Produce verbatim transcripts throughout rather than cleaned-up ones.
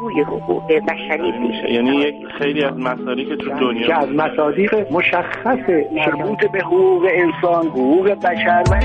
توی حقوق بشری میشه. یعنی یک خیلی از مسائلی که تو دنیا که از مصادیق مشخص مربوط به حقوق انسان، حقوق بشر و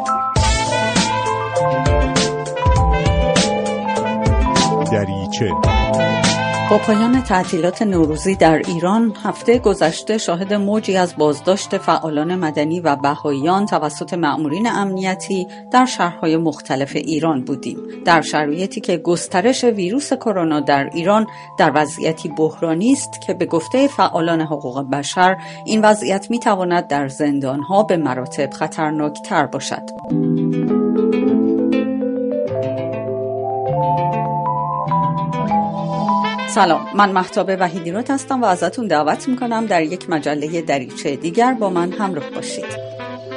دریچه. با پایان تعطیلات نوروزی در ایران، هفته گذشته شاهد موجی از بازداشت فعالان مدنی و بهائیان توسط مأمورین امنیتی در شهرهای مختلف ایران بودیم. در شرایطی که گسترش ویروس کرونا در ایران در وضعیتی بحرانی است که به گفته فعالان حقوق بشر این وضعیت می‌تواند در زندان‌ها به مراتب خطرناک‌تر باشد. سلام، من مهتاب وحیدی‌راد هستم و ازتون دعوت میکنم در یک مجله دریچه دیگر با من همراه باشید.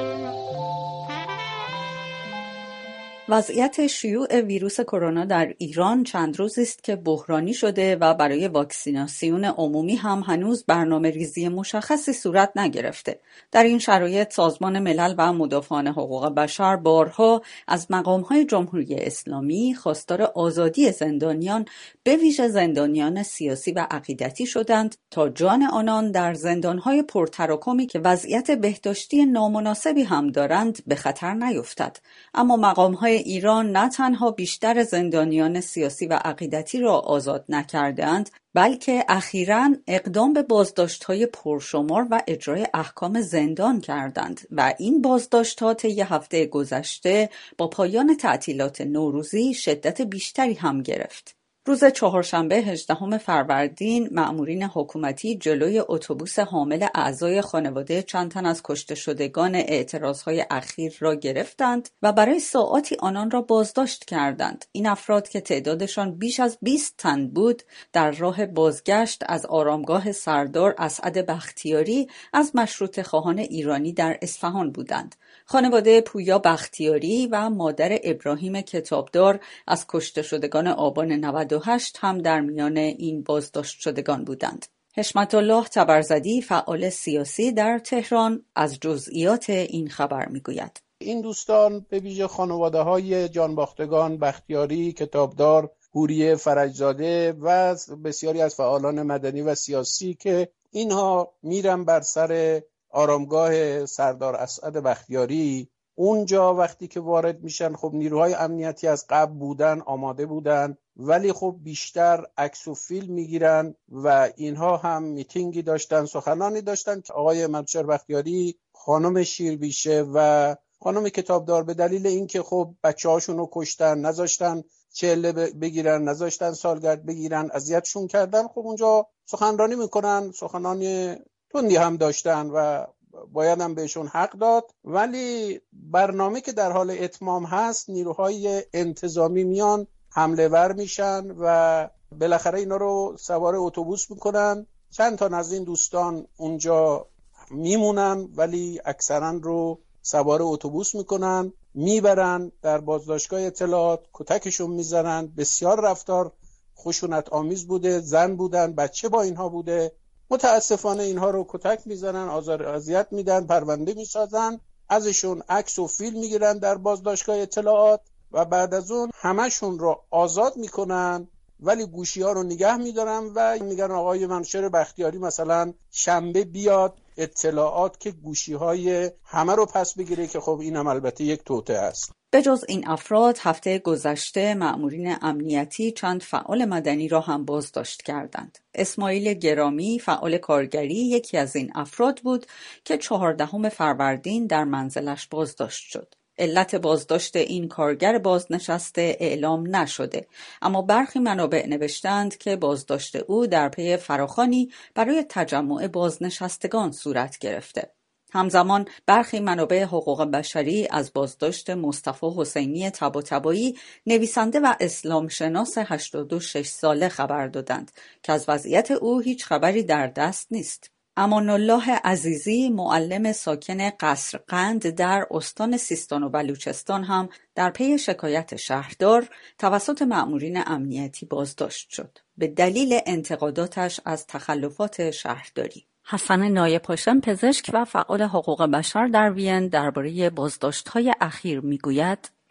وضعیت شیوع ویروس کرونا در ایران چند روزی است که بحرانی شده و برای واکسیناسیون عمومی هم هنوز برنامه ریزی مشخصی صورت نگرفته. در این شرایط سازمان ملل و مدافعان حقوق بشر بارها از مقام‌های جمهوری اسلامی خواستار آزادی زندانیان، به ویژه زندانیان سیاسی و عقیدتی شدند تا جان آنان در زندان‌های پرتراکمی که وضعیت بهداشتی نامناسبی هم دارند به خطر نیفتد. اما مقام‌های ایران نه تنها بیشتر زندانیان سیاسی و عقیدتی را آزاد نکردند، بلکه اخیراً اقدام به بازداشت‌های پرشمار و اجرای احکام زندان کردند و این بازداشت‌ها طی هفته گذشته با پایان تعطیلات نوروزی شدت بیشتری هم گرفت. روز چهارشنبه هجدهم فروردین مأمورین حکومتی جلوی اتوبوس حامل اعضای خانواده چند تن از کشته شدگان اعتراضهای اخیر را گرفتند و برای ساعاتی آنان را بازداشت کردند. این افراد که تعدادشان بیش از بیست تن بود، در راه بازگشت از آرامگاه سردار اسعد بختیاری از مشروطه خواهان ایرانی در اصفهان بودند. خانواده پویا بختیاری و مادر ابراهیم کتابدار از کشته شدگان آبان نود و هشت هم در میان این بازداشت شدگان بودند. حشمت الله تبرزدی، فعال سیاسی در تهران، از جزئیات این خبر میگوید. این دوستان به ویژه خانواده‌های جانباختگان بختیاری، کتابدار، حوریه فرجزاده و بسیاری از فعالان مدنی و سیاسی که اینها میرن بر سر آرامگاه سردار اسعد بختیاری، اونجا وقتی که وارد میشن خب نیروهای امنیتی از قبل بودن، آماده بودن، ولی خب بیشتر عکس و فیلم میگیرن و اینها هم میتینگی داشتن، سخنانی داشتن که آقای منوچهر بختیاری، خانم شیربیشه و خانم کتابدار به دلیل اینکه خب بچه‌هاشون رو کشتن، نذاشتن چله بگیرن، نذاشتن سالگرد بگیرن، اذیتشون کردن، خب اونجا سخنرانی میکنن، سخنانی تندی هم داشتن و باید هم بهشون حق داد، ولی برنامه که در حال اتمام هست نیروهای انتظامی میان حمله ور میشن و بالاخره اینا رو سوار اتوبوس میکنن. چند تا از این دوستان اونجا میمونن ولی اکثرا رو سوار اتوبوس میکنن، میبرن در بازداشتگاه اطلاعات، کتکشون میزنن. بسیار رفتار خشونت آمیز بوده، زن بودن، بچه با اینها بوده. متاسفانه اینها رو کتک میزنن، آزار اذیت میدن، پرونده میسازن، ازشون عکس و فیلم میگیرن در بازداشتگاه اطلاعات و بعد از اون همشون رو آزاد میکنن، ولی گوشی ها رو نگه میدارن و میگن آقای منوچهر بختیاری مثلا شنبه بیاد اطلاعات که گوشی های همه رو پس بگیره، که خب این هم البته یک توطئه است. به جز این افراد، هفته گذشته مأمورین امنیتی چند فعال مدنی را هم بازداشت کردند. اسماعیل گرامی، فعال کارگری، یکی از این افراد بود که چهاردهم فروردین در منزلش بازداشت شد. علت بازداشت این کارگر بازنشسته اعلام نشده، اما برخی منابع نوشتند که بازداشت او در پی فراخوانی برای تجمع بازنشستگان صورت گرفته. همزمان برخی منابع حقوق بشری از بازداشت مصطفی حسینی طباطبایی، نویسنده و اسلام شناس هشتاد و شش ساله خبر دادند که از وضعیت او هیچ خبری در دست نیست. امان الله عزیزی، معلم ساکن قصرقند در استان سیستان و بلوچستان هم در پی شکایت شهردار توسط مأمورین امنیتی بازداشت شد به دلیل انتقاداتش از تخلفات شهرداری. حسن نایپاشم، پزشک و فعال حقوق بشر در وین، درباره بازداشت‌های اخیر میگوید: در کنار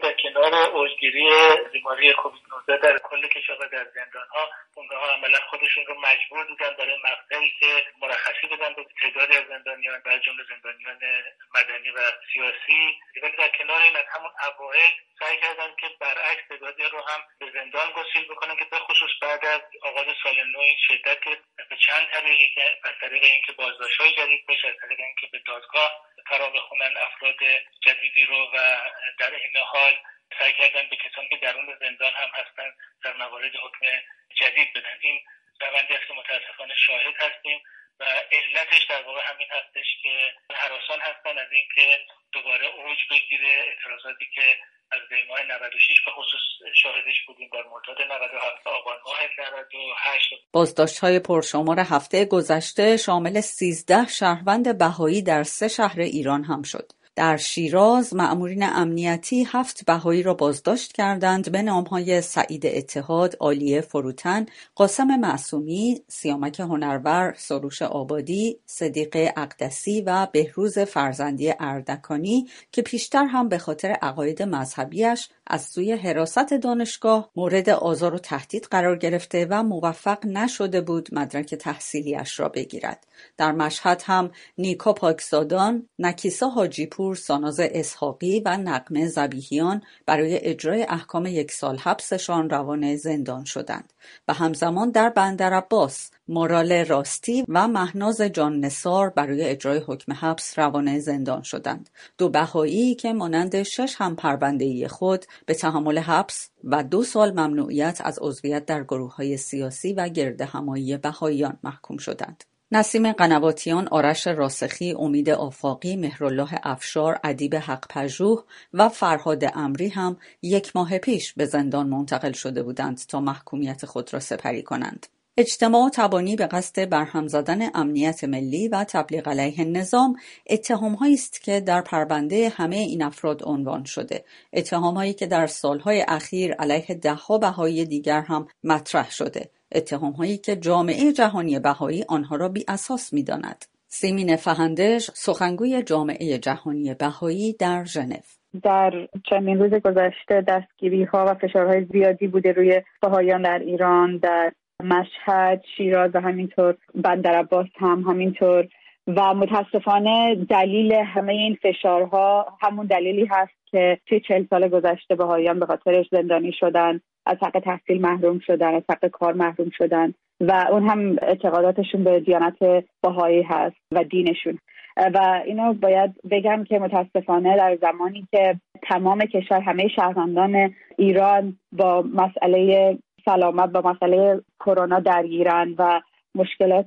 خاطر اوجگیری بیماری کووید نوزده در کل کشور در زندان‌ها، اونها عملا خودشون رو مجبور دیدن برای مقطعی که مرخصی بدن به تعدادی از زندانیان، از جمله زندانیان مدنی و سیاسی. ولی در کنار این از همون اوایل سعی کردن که برعکس تعدادی رو هم به زندان گسیل بکنن که به خصوص بعد از آغاز سال نو این شدت به چند طریقی که از طریق اینکه بازداشت‌های جدید بشه، از طریق اینکه به دادگاه فرا بخونن افراد جدیدی رو و در این حال سعی کردن به کسانی که درون زندان هم هستن در موارد حکم جدید بدن. این روندی است که متاسفانه شاهد هستیم و علتش در واقع همین هستش که هراسان هستن از اینکه دوباره اوج بگیره اعتراضاتی که از ماه نود و شش به خصوص شاهدش بودیم در مرداد نود و هفت، آبان ماه نود و هشت. بازداشت‌های پرشمار هفته گذشته شامل سیزده شهروند بهایی در سه شهر ایران هم شد. در شیراز مأمورین امنیتی هفت بهایی را بازداشت کردند به نام‌های سعید اتحاد، عالیه فروتن، قاسم معصومی، سیامک هنرور، سروش آبادی، صدیق اقدسی و بهروز فرزندی اردکانی که پیشتر هم به خاطر عقاید مذهبیش از سوی حراست دانشگاه مورد آزار و تهدید قرار گرفته و موفق نشده بود مدرک تحصیلیش را بگیرد. در مشهد هم نیکا پاکزادان، نکیسا حاجیپور، ساناز اسحاقی و نغمه ذبیحیان برای اجرای احکام یک سال حبسشان روان زندان شدند و همزمان در بندرعباس مارال راستی و مهناز جان نثار برای اجرای حکم حبس روان زندان شدند. دو بهایی که مانند شش هم پرونده‌ای خود به تحمل حبس و دو سال ممنوعیت از عضویت در گروه‌های سیاسی و گردهمایی بهاییان محکوم شدند. نسیم قنواتیان، آرش راسخی، امید آفاقی، مهرالله افشار، ادیب حق پژوه و فرهاد امری هم یک ماه پیش به زندان منتقل شده بودند تا محکومیت خود را سپری کنند. اجتماع تبانی به قصد برهم زدن امنیت ملی و تبلیغ علیه نظام اتهام‌هایی است که در پرونده همه این افراد عنوان شده، اتهام‌هایی که در سالهای اخیر علیه ده‌ها بهایی دیگر هم مطرح شده، اتهام‌هایی که جامعه جهانی بهایی آنها را بی اساس می‌داند. سیمین فهندش، سخنگوی جامعه جهانی بهایی در ژنو: در چندین روز گذشته دستگیری‌ها و فشارهای زیادی بوده روی بهاییان در ایران، در مشهد، شیراز و همینطور بندرعباس هم همینطور، و متاسفانه دلیل همه این فشارها همون دلیلی هست که توی چهل سال گذشته بهاییان به خاطرش زندانی شدن، از حق تحصیل محروم شدن، از حق کار محروم شدن و اون هم اعتقاداتشون به دیانت بهایی هست و دینشون. و اینو باید بگم که متاسفانه در زمانی که تمام کشور، همه شهروندان ایران با مسئله سلامت، با مسئله کرونا درگیرن و مشکلات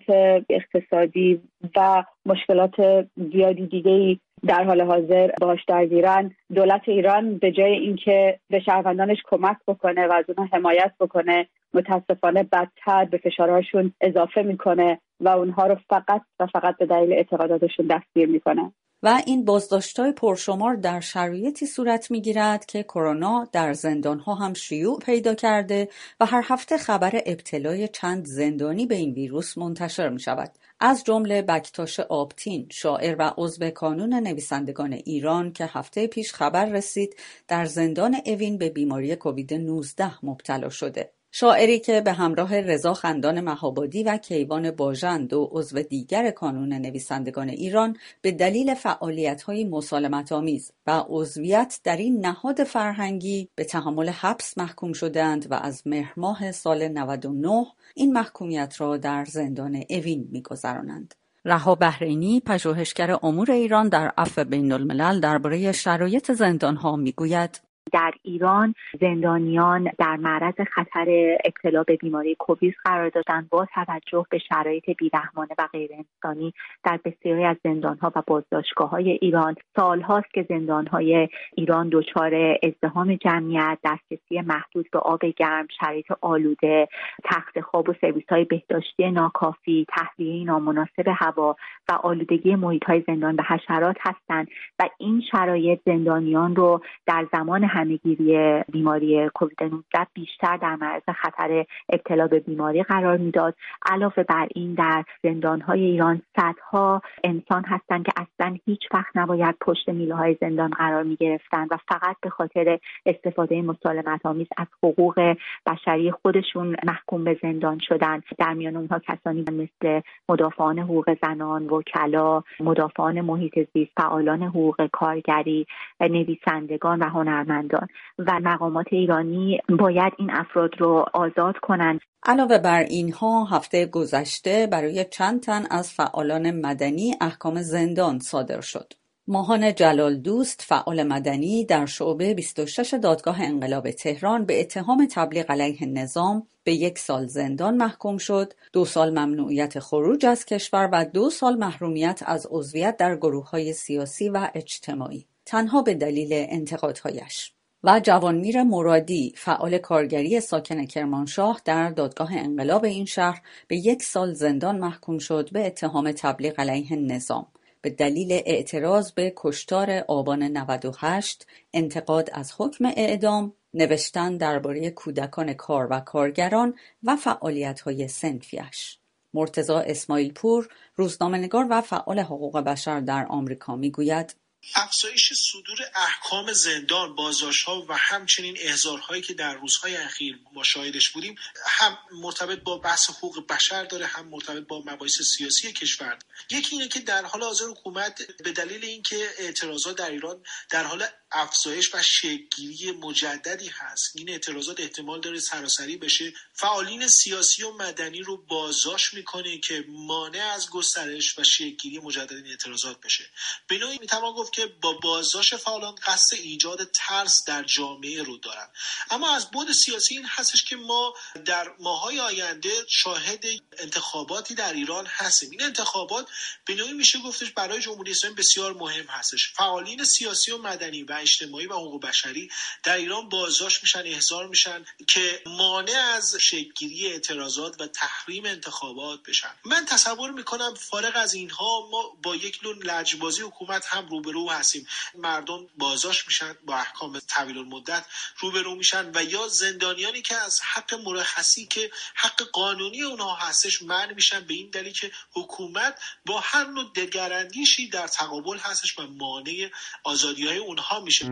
اقتصادی و مشکلات زیادی دیگه‌ای در حال حاضر باهاش درگیرن، دولت ایران به جای اینکه به شهروندانش کمک بکنه و از اونها حمایت بکنه، متاسفانه بدتر به فشارهاشون اضافه میکنه و اونها رو فقط و فقط به دلیل اعتقاداتشون دستگیر میکنه. و این بازداشت‌های پرشمار در شرایطی صورت می‌گیرد که کرونا در زندان‌ها هم شیوع پیدا کرده و هر هفته خبر ابتلای چند زندانی به این ویروس منتشر می‌شود. از جمله بکتاش آبتین، شاعر و عضو کانون نویسندگان ایران که هفته پیش خبر رسید در زندان اوین به بیماری کووید نوزده مبتلا شده. شاعری که به همراه رضا خندان مهابادی و کیوان باژن، دو عضو دیگر کانون نویسندگان ایران، به دلیل فعالیت‌های مسالمت‌آمیز و عضویت در این نهاد فرهنگی به تحمل حبس محکوم شدند و از مهر ماه سال نود و نه این محکومیت را در زندان اوین می‌گذرانند. رها بحرینی، پژوهشگر امور ایران در عفو بین‌الملل، درباره شرایط زندان‌ها می‌گوید: در ایران زندانیان در معرض خطر ابتلا به بیماری کووید قرار داشتند با توجه به شرایط بیرحمانه و غیر انسانی در بسیاری از زندان‌ها و بازداشتگاه‌های ایران. سال‌هاست که زندان‌های ایران دچار ازدحام جمعیت، دسترسی محدود به آب گرم، شرایط آلوده، تخت خواب و سرویس‌های بهداشتی ناکافی، تهویه نامناسب هوا و آلودگی محیط‌های زندان به حشرات هستند و این شرایط زندانیان رو در زمان همهگیری بیماری کووید نوزده بیشتر در معرض خطر ابتلا به بیماری قرار میداد. علاوه بر این در زندان‌های ایران صدها انسان هستند که اصلا هیچ وقت نباید پشت میله‌های زندان قرار می‌گرفتند و فقط به خاطر استفاده مسالمت‌آمیز از حقوق بشری خودشون محکوم به زندان شدن. در میان اونها کسانی مثل مدافعان حقوق زنان، وکلا، مدافعان محیط زیست، فعالان حقوق کارگری، نویسندگان و هنرمندان و مقامات ایرانی باید این افراد رو آزاد کنند. علاوه بر اینها هفته گذشته برای چند تن از فعالان مدنی احکام زندان صادر شد. ماهان جلال دوست، فعال مدنی در شعبه بیست و شش دادگاه انقلاب تهران، به اتهام تبلیغ علیه نظام به یک سال زندان محکوم شد، دو سال ممنوعیت خروج از کشور و دو سال محرومیت از عضویت در گروه‌های سیاسی و اجتماعی، تنها به دلیل انتقادهایش. و جوانمیر مرادی، فعال کارگری ساکن کرمانشاه، در دادگاه انقلاب این شهر به یک سال زندان محکوم شد به اتهام تبلیغ علیه نظام به دلیل اعتراض به کشتار آبان نود و هشت، انتقاد از حکم اعدام، نوشتن درباره کودکان کار و کارگران و فعالیت‌های صنفیش. مرتضی اسماعیل پور، روزنامه‌نگار و فعال حقوق بشر در آمریکا، میگوید افزایش صدور احکام زندان، بازداشت‌ها و همچنین احضارهایی که در روزهای اخیر ما شاهدش بودیم هم مرتبط با بحث حقوق بشر داره، هم مرتبط با مباحث سیاسی کشور. یکی اینه که در حال حاضر حکومت به دلیل اینکه اعتراضات در ایران در حال افزایش و شکل‌گیری مجددی هست، این اعتراضات احتمال داره سراسری بشه، فعالین سیاسی و مدنی رو بازداشت میکنه که مانع از گسترش و شکل‌گیری مجدد این اعتراضات بشه. به نوعی میتوان گفت که با بازداشت فعالان قصد ایجاد ترس در جامعه رو دارن. اما از بعد سیاسی این هستش که ما در ماهای آینده شاهد انتخاباتی در ایران هستیم. این انتخابات به نوعی میشه گفتش برای جمهوری اسلامی بسیار مهم هستش. فعالین سیاسی و مدنی و اجتماعی و حقوق بشری در ایران بازداشت میشن، احضار میشن که مانع از شکل‌گیری اعتراضات و تحریم انتخابات بشن. من تصور میکنم فارغ از اینها ما با یک نوع لجبازی حکومت هم روبرو هستیم. مردم بازداشت میشن، با احکام طویل المدت روبرو میشن و یا زندانیانی که از حق مرخصی که حق قانونی اونها هستش منع میشن به این دلیل که حکومت با هر نوع دلگرانگیشی در تقابل هستش و مانع آزادی‌های اونها میشه.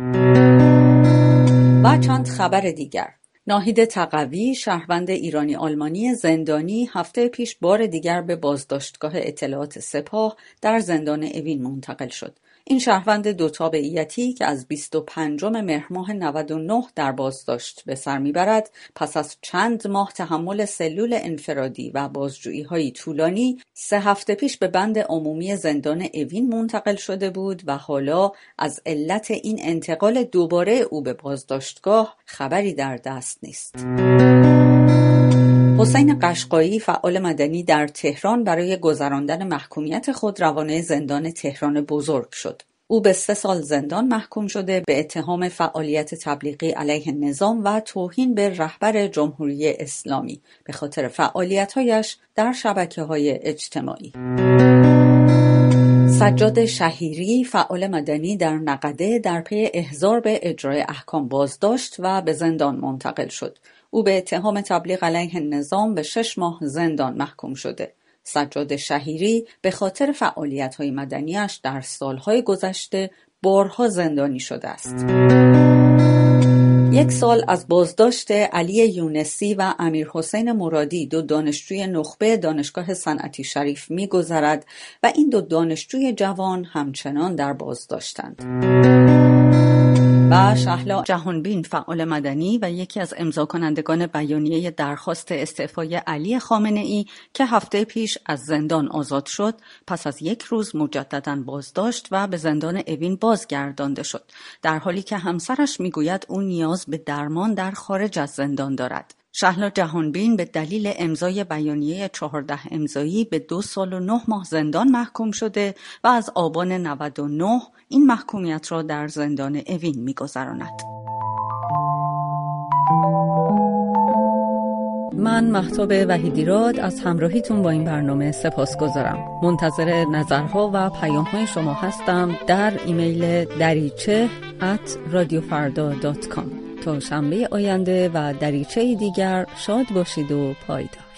و چند خبر دیگر. ناهید تقوی، شهروند ایرانی آلمانی زندانی، هفته پیش بار دیگر به بازداشتگاه اطلاعات سپاه در زندان اوین منتقل شد. این شهروند دو تابعیتی که از بیست و پنجم مهر ماه نود و نه در بازداشت به سر میبرد، پس از چند ماه تحمل سلول انفرادی و بازجویی‌های طولانی، سه هفته پیش به بند عمومی زندان اوین منتقل شده بود و حالا از علت این انتقال دوباره او به بازداشتگاه خبری در دست نیست. حسین قشقایی، فعال مدنی در تهران، برای گذراندن محکومیت خود روانه زندان تهران بزرگ شد. او به سه سال زندان محکوم شده به اتهام فعالیت تبلیغی علیه نظام و توهین به رهبر جمهوری اسلامی به خاطر فعالیت‌هایش در شبکه‌های اجتماعی. سجاد شهیری، فعال مدنی در نقده، در پی احضار به اجرای احکام بازداشت و به زندان منتقل شد. او به اتهام تبلیغ علیه نظام به شش ماه زندان محکوم شده. سجاد شهیری به خاطر فعالیت‌های مدنیش در سالهای گذشته بارها زندانی شده است. یک سال از بازداشت علی یونسی و امیر حسین مرادی، دو دانشجوی نخبه دانشگاه صنعتی شریف می‌گذرد و این دو دانشجوی جوان همچنان در بازداشتند. و شهلا جهانبین، فعال مدنی و یکی از امضا کنندگان بیانیه درخواست استعفای علی خامنه‌ای که هفته پیش از زندان آزاد شد، پس از یک روز مجدداً بازداشت و به زندان اوین بازگردانده شد، در حالی که همسرش میگوید او نیاز به درمان در خارج از زندان دارد. شهلا جهانبین به دلیل امضای بیانیه چهارده امضایی به دو سال و نه ماه زندان محکوم شده و از آبان نود و نه این محکومیت را در زندان اوین می‌گذراند. من مهتاب وحیدیراد از همراهیتون با این برنامه سپاسگزارم. منتظر نظرها و پیام‌های شما هستم در ایمیل دریچه ات رادیو فردا دات کام. تا شنبه آینده و دریچه دیگر شاد باشید و پایدار.